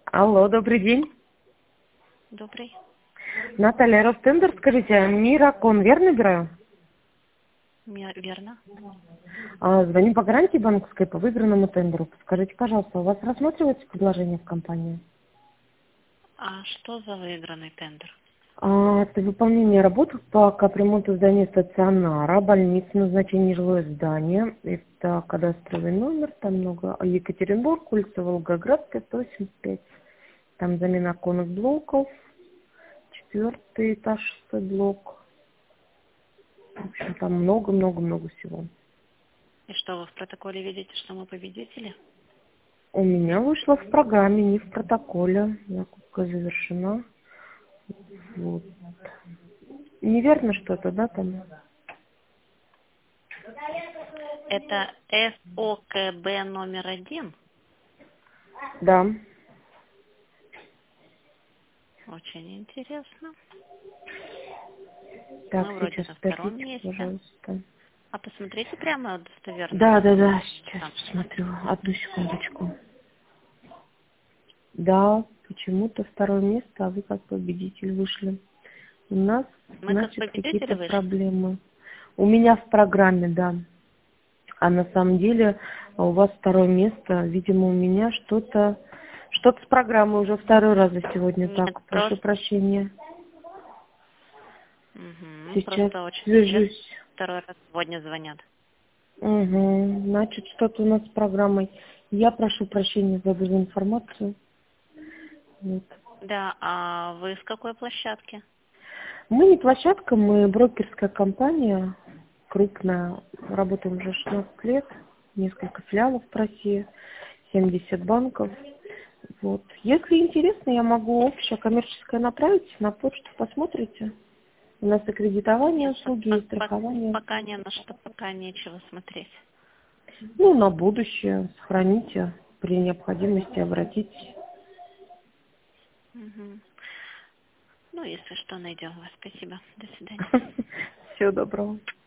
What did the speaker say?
Алло, добрый день. Добрый. Наталья, Ростендер, скажите, Миракон, верно набираю? Верно. Звоню по гарантии банковской по выигранному тендеру. Скажите, пожалуйста, у вас рассматривается предложение в компании? А что за выигранный тендер? Это выполнение работ по капремонту здания стационара, больницы, назначение жилое здание. Это кадастровый номер, там много. Екатеринбург, улица Волгоградская, 185. Там замена оконных блоков, 4-й этаж, 6-й блок. В общем, там много-много-много всего. И что, вы в протоколе видите, что мы победители? У меня вышло в программе, не в протоколе. Закупка завершена. Вот. Неверно что-то, да, там? Это СОКБ номер 1. Да. Очень интересно. Так, Мы вроде сейчас на втором подождите, месте. пожалуйста. А посмотрите прямо достоверно. Да, сейчас Там. посмотрю. Одну секундочку. Да, почему-то второе место, а вы как победитель вышли. У нас, Мы как значит, победители какие-то вышли. проблемы. У меня в программе, да. А на самом деле у вас второе место. Видимо, у меня что-то с программой уже второй раз за сегодня. Нет, Так, прошу просто... прощения. Сейчас Просто очень интересно. свяжусь. Второй раз сегодня звонят. Угу. Значит, что-то у нас с программой. Я прошу прощения за дезинформацию. Вот. Да, а вы с какой площадки? Мы не площадка, мы брокерская компания, крупная. Работаем уже 16 лет, несколько филиалов в России, 70 банков. Вот. Если интересно, я могу общее коммерческое направить на почту, посмотрите. У нас и кредитование, Нет, услуги, и страхование. пока не на что, пока нечего смотреть. Ну, на будущее сохраните, при необходимости обратитесь. Мгм. Ну, если что, найдем вас. Спасибо. До свидания. Всего доброго.